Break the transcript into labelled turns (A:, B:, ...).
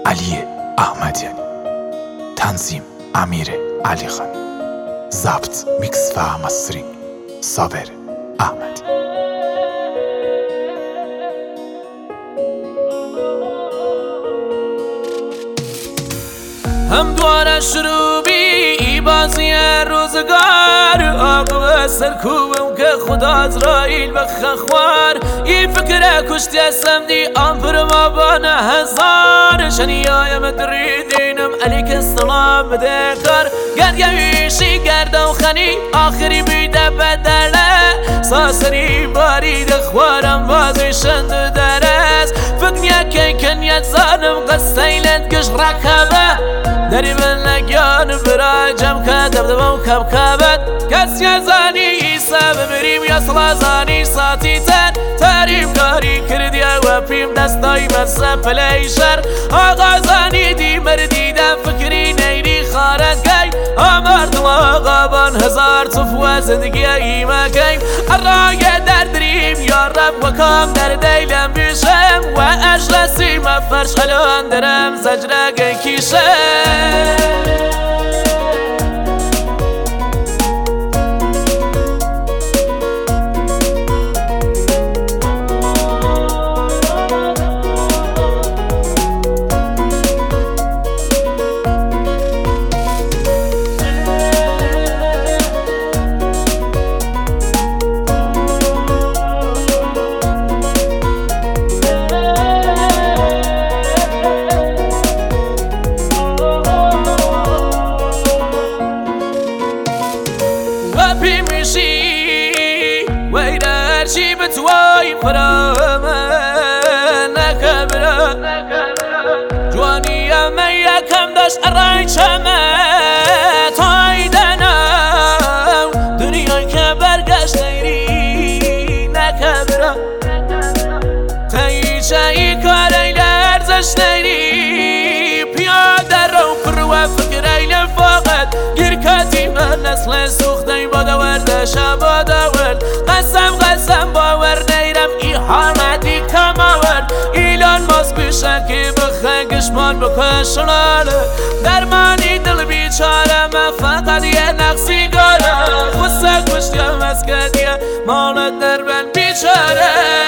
A: علی احمدیانی، تنظیم امیر علی خان، ضبط میکس و مسترینگ صابر احمدی.
B: هم دواره شروع بی بازی روزگار، آقا سرکوبم که خدا ازرائیل بخخوار. این فکر کشتی اسم دی آمپر ما بانه هزار. شنیایم دریدینم علیک السلام بده کار. گرگویشی گرده و خنی آخری بیده بدله. ساسری بارید خوارم بازی شند درست. فکر که کنیت زانم قصیلت کش رکبه. دری من نگیان برای جمع که دبدبم کب کبت. کسی زانی ایسا ببریم یا صلا زانی ساتی تن. تریم کاری کردی و پیم دستای مصر پلیشر. آقا زانی دی مردیدم فکری نیری خارد گی. آمار دل آقا بان هزار صفوه زندگی ایمه گیم. الرای در دریم یا رب و کام در دیلم بیشم. و اجلسی مفرش خلان درم زجره گی کیشم. ويدارشي بتواي فرامه نكبره جواني يا ميا كم داش الراي شمه تايدنا دنيا كبر قاش نيري نكبره تايشاي كاري لارزش نيري بيادر رو كروا فكري لفاقت گركاتي من نسل سوختي بادا ورد شبادا ورد قسم باور نیرم ای حامدی کماورد. ایلان ماس بیشه که بخه گشمان بکشناله. درمانی دل بیچاره من فقط یه نقصی گاره. خسته کشتیم از کدیه مالت در من بیچاره.